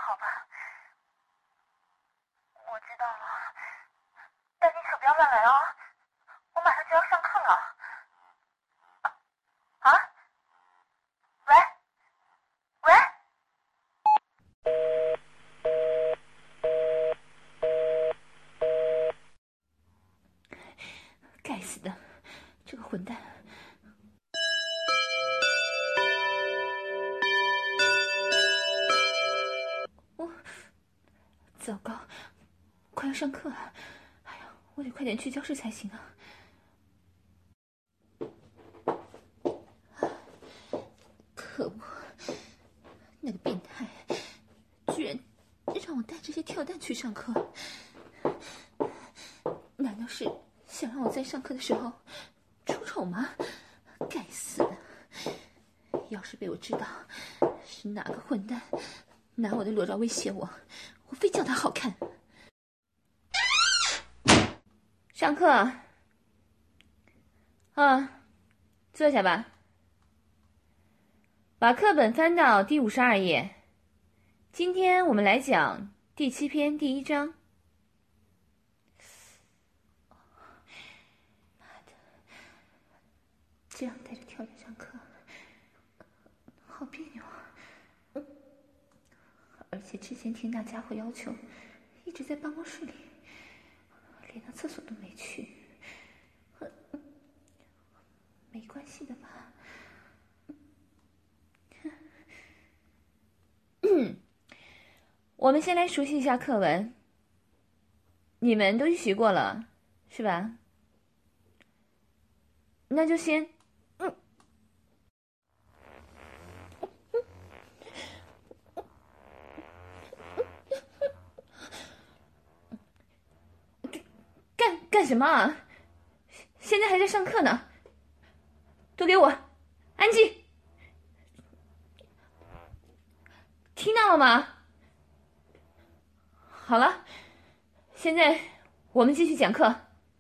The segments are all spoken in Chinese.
好吧，我知道了，但你可不要乱来哦，我马上就要上课了。啊？喂？喂？ 该死的，这个混蛋！糟糕，快要上课了！哎呀，我得快点去教室才行啊！可恶，那个变态居然让我带这些跳蛋去上课，难道是想让我在上课的时候出丑吗？该死的！要是被我知道是哪个混蛋拿我的裸照威胁我，我非叫他好看！上课啊，坐下吧。把课本翻到第52页。今天我们来讲第7篇第1章。妈的，这样带着跳蛋上课，好别扭啊！而且之前听那家伙要求，一直在办公室里，连个厕所都没去。没关系的吧？我们先来熟悉一下课文，你们都预习过了，是吧？那就先，干什么啊？现在还在上课呢，都给我安静！听到了吗？好了，现在我们继续讲课。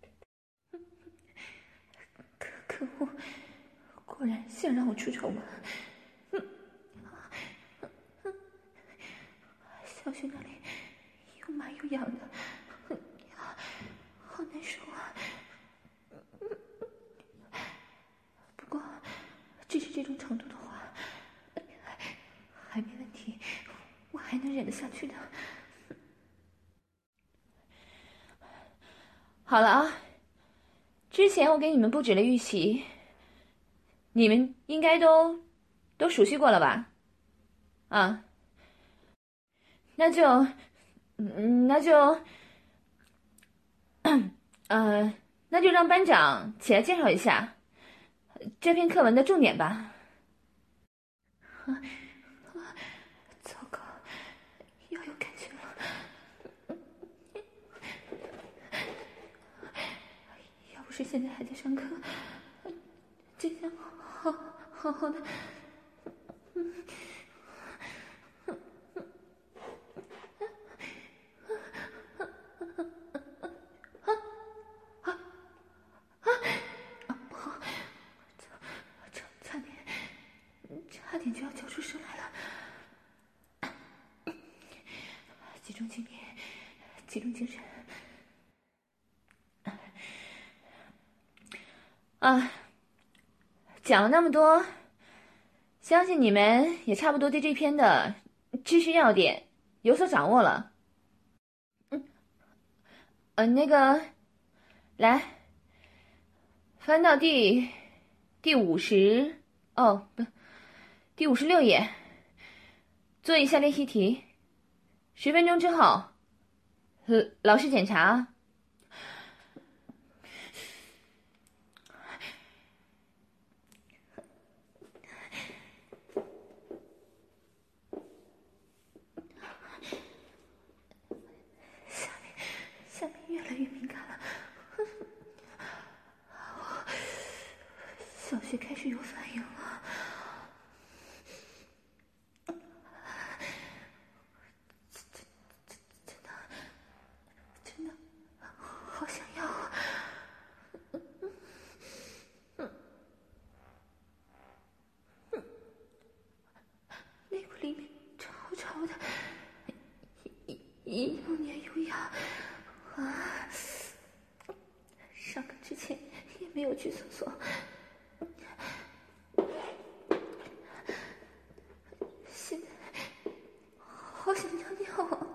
可恶，果然想让我出丑吗？小穴那里又麻又痒的，好难受啊！不过，只是这种程度的话，还没问题，我还能忍得下去的。好了啊，之前我给你们布置了预习，你们应该都熟悉过了吧？啊，那就那就让班长起来介绍一下这篇课文的重点吧。糟糕，要有感觉了。要不是现在还在上课，真想好好的。差点就要叫出声来了。集中精力，集中精神。讲了那么多，相信你们也差不多对这篇的知识要点有所掌握了。那个，来，翻到第56页，做一下练习题。10分钟之后，老师检查。下面越来越敏感了，小穴开始有反应了。真的好想要啊！内裤里面潮潮的， 又黏又痒啊！上课之前也没有去厕所，现在好想尿尿啊！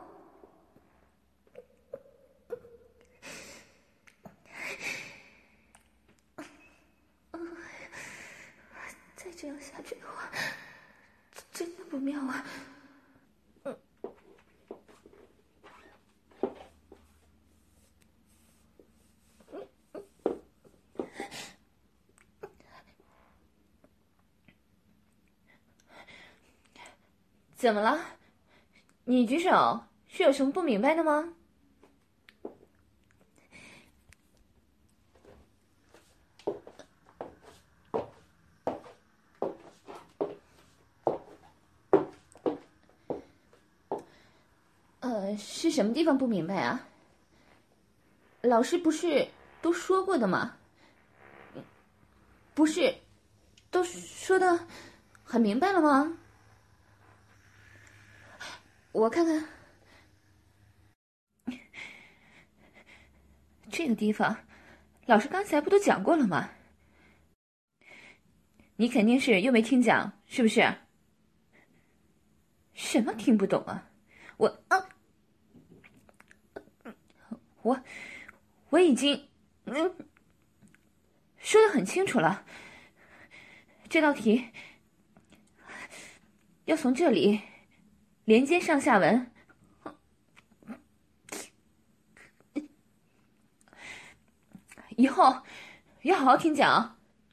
再这样下去的话，真的不妙啊！怎么了？你举手是有什么不明白的吗？是什么地方不明白啊？老师不是都说过的吗？不是都说的很明白了吗？我看看，这个地方，老师刚才不都讲过了吗？你肯定是又没听讲，是不是？什么听不懂啊？我已经说得很清楚了。这道题要从这里连接上下文，以后要好好听讲。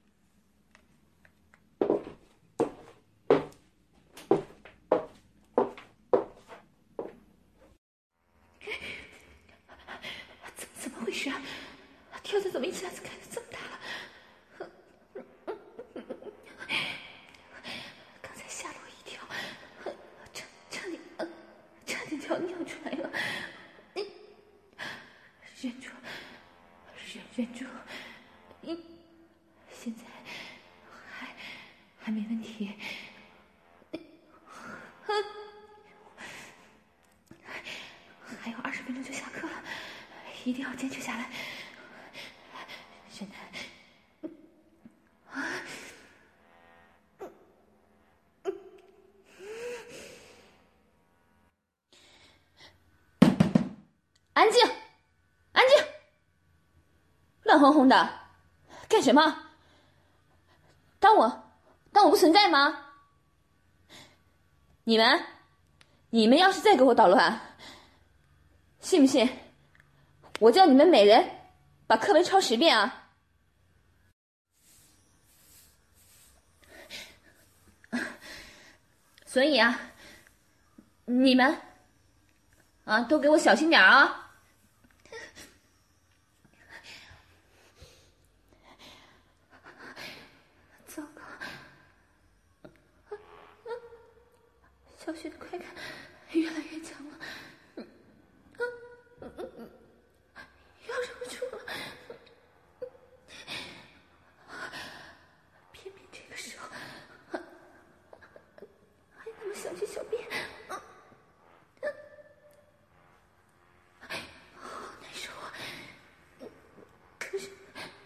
怎么回事啊？跳蚤怎么一下子开得这么大了？刚才吓了我一跳，差点就要尿出来了。忍住，现在还没问题。还有20分钟就下课了，一定要坚持下来。沈南，安静，安静，乱哄哄的，干什么？当我不存在吗？你们要是再给我捣乱，信不信我叫你们每人把课文抄10遍啊！所以啊，你们啊都给我小心点啊！糟糕，小雪的快感越来越强了，要忍不住了。偏偏这个时候还那么想去小便，好难受啊！可是，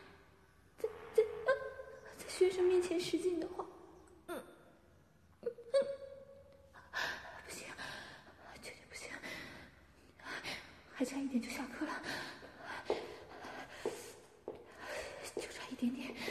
在学生面前使劲的话，不行，绝对不行，还差一点就下课了，就差一点点。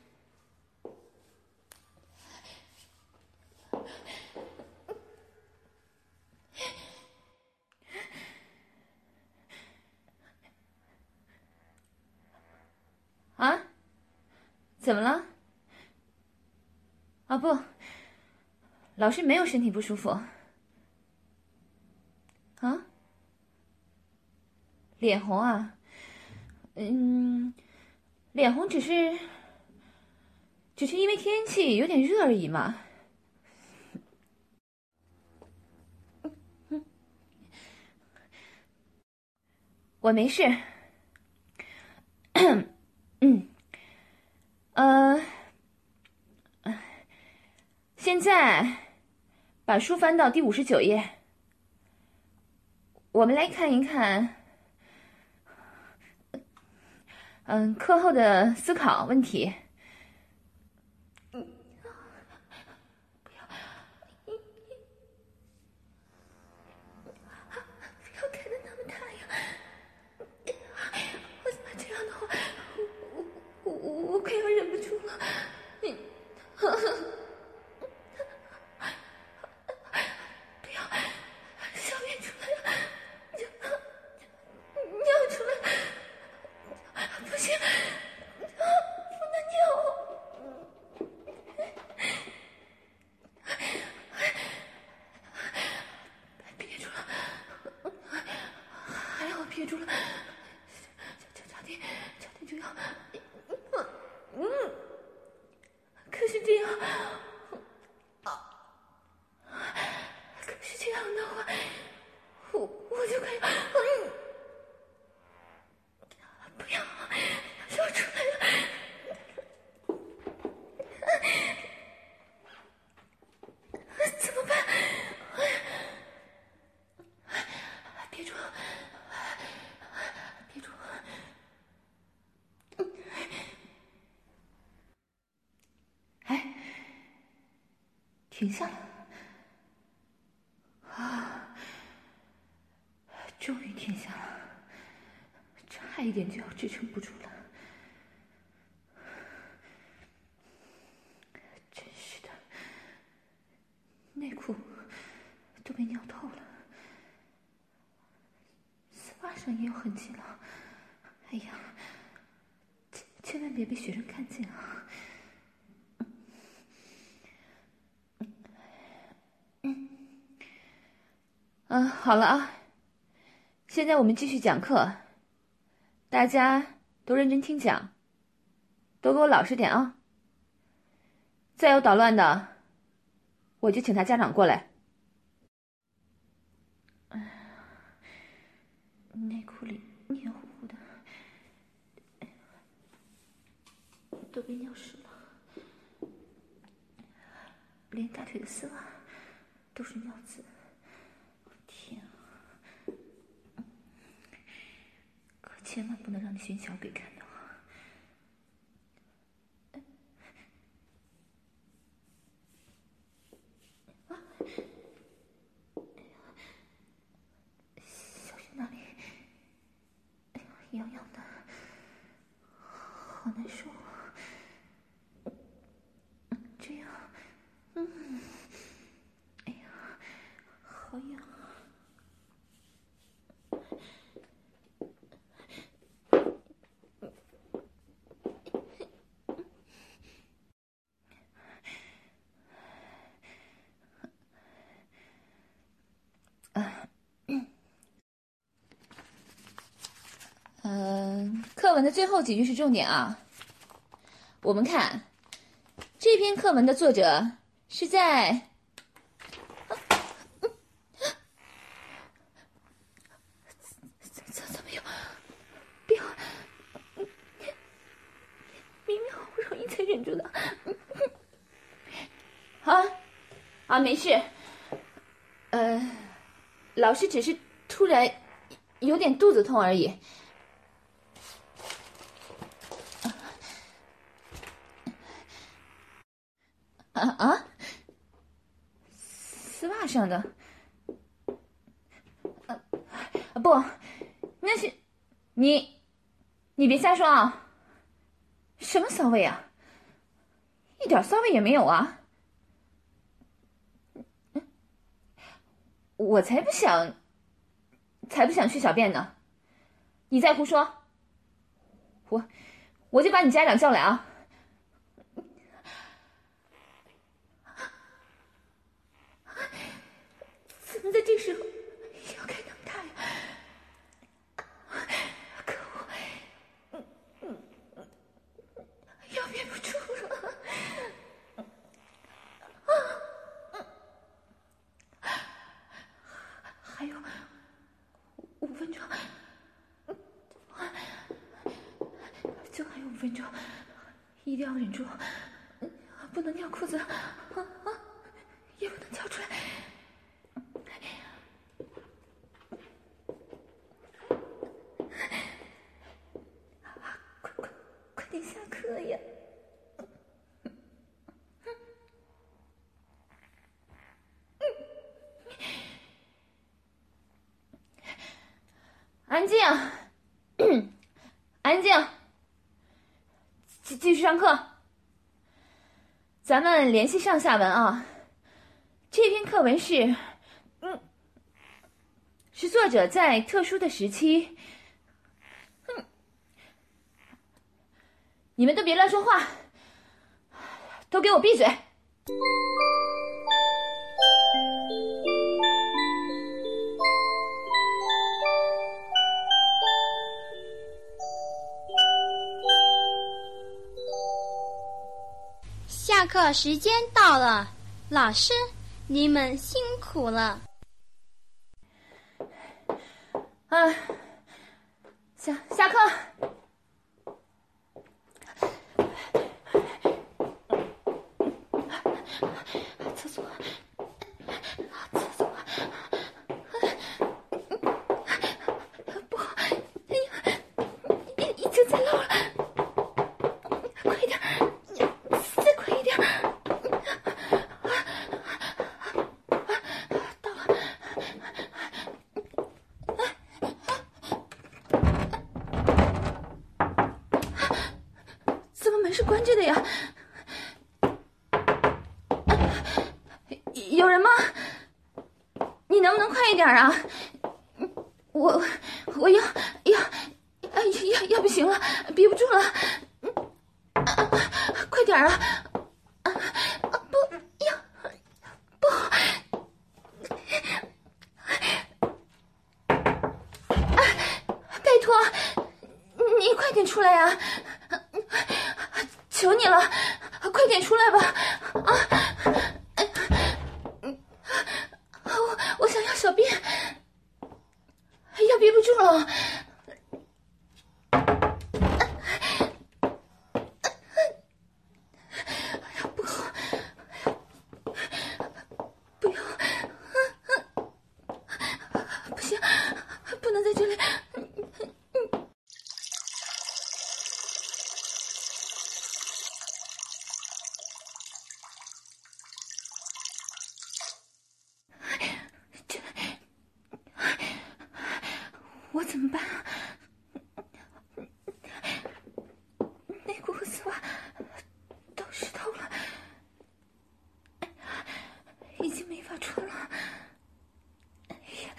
啊？怎么了？啊不，老师没有身体不舒服。啊？脸红啊？脸红只是因为天气有点热而已嘛。我没事。现在把书翻到第59页。 我们来看一看，课后的思考问题。我快要忍不住了，不要，小便出来了，尿出来了，不行，不能尿，憋住了，还好憋住了，差点就要。可是这样，可是这样的话，我就快要，不要出来了，怎么办？憋住，憋住。哎，停下了啊！终于停下了，差一点就要支撑不住了。真是的，内裤都被尿透了，丝袜上也有痕迹了。哎呀，千万别被学生看见啊！好了啊，现在我们继续讲课，大家都认真听讲，都给我老实点啊！再有捣乱的，我就请他家长过来。内裤里黏糊糊的，都被尿湿了，连大腿的丝袜都是尿渍。天啊！可千万不能让那群小鬼看到啊！小心哪里？哎呀，痒痒的，好难受啊！这样，哎呀，好痒啊！课文的最后几句是重点啊。我们看这篇课文的作者是在怎么有不要，明明好不容易才忍住的。没事。老师只是突然有点肚子痛而已。丝袜上的？不，那是你别瞎说啊！什么骚味啊？一点骚味也没有啊！我才不想去小便呢！你再胡说，我就把你家长叫来啊！怎么在这时候要开那么大呀？可恶！要憋不住了！还有5分钟，就还有5分钟，一定要忍住，不能尿裤子，也不能叫出来。 上课。咱们联系上下文啊。这篇课文是作者在特殊的时期，你们都别乱说话，都给我闭嘴。 下课时间到了，老师，你们辛苦了。 下课。厕所，不好，已经在漏了，快点，再快一点。到了。怎么门是关着的呀？有人吗？你能不能快一点啊？我要不行了，憋不住了。快点啊！不，拜托，你快点出来呀！求你了，快点出来吧！我想要小便，要憋不住了。不好，不要，不行，不能在这里。我怎么办啊？内裤和丝袜都湿透了，已经没法穿了。哎呀，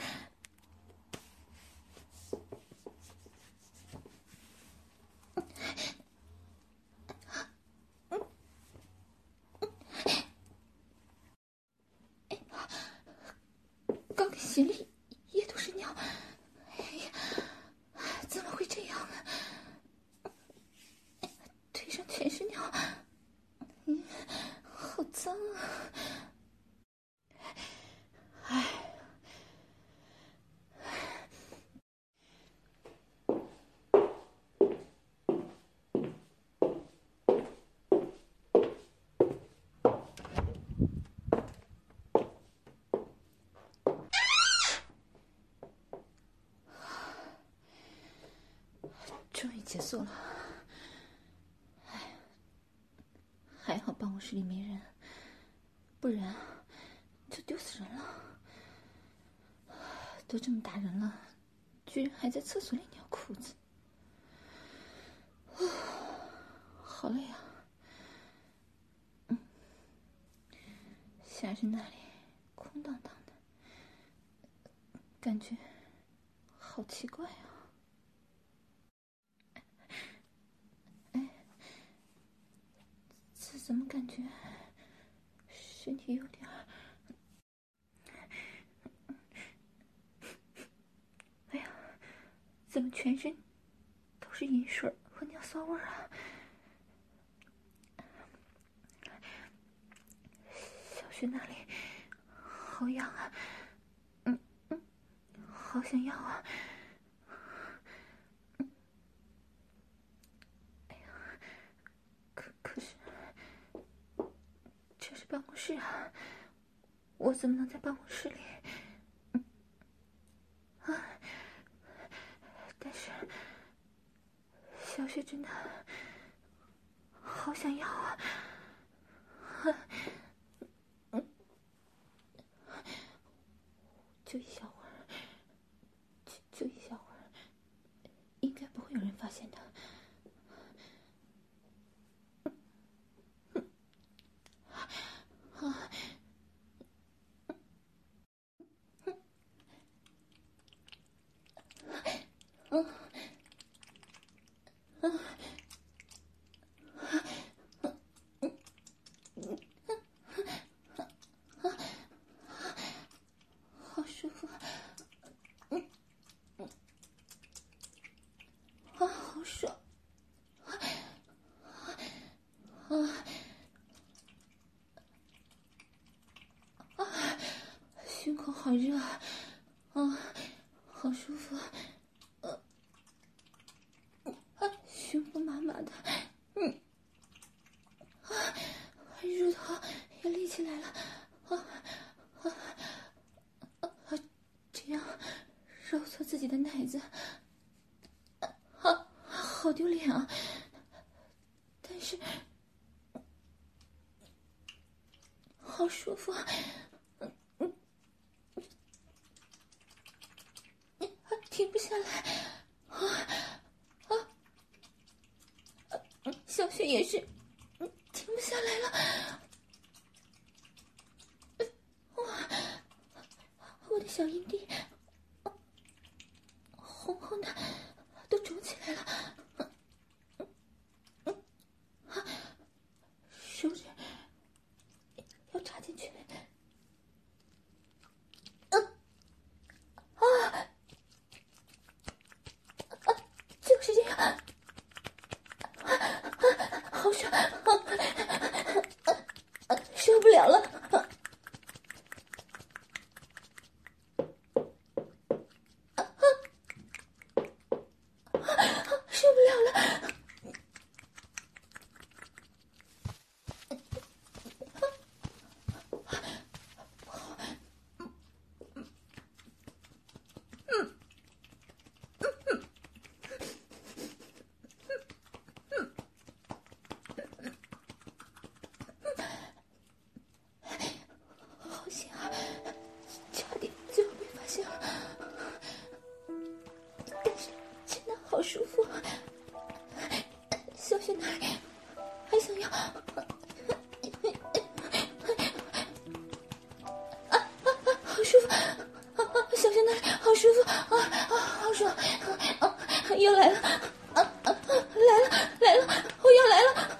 刚刚鞋里也都是尿。哎呀，怎么会这样呢？腿上全是尿，好脏啊！哎，终于结束了。还好办公室里没人，不然就丢死人了。都这么大人了，居然还在厕所里尿裤子，好累啊！下身那里空荡荡的，感觉好奇怪啊！哎，怎么感觉身体有点……哎呀，怎么全身都是饮水和尿骚味啊？小穴那里好痒啊！好想要啊！哎呀，可是这是办公室啊，我怎么能在办公室里？但是小雪真的好想要啊！就一小会儿，就一小会儿，应该不会有人发现的。 舒服。好爽。胸口好热好舒服。胸部麻麻的，乳头也立起来了。这样揉搓自己的奶子，好丢脸啊！但是好舒服啊！停不下来小雪也是停不下来了。我的小阴蒂红红的都肿起来了。手指要插进去。就是这样。好爽，受不了了。受不了了。好险啊，差点就要被发现了。但是真的好舒服。小雪哪里还想要？好舒服。小雪哪里好舒服。好爽。又来了。来了，我要来了。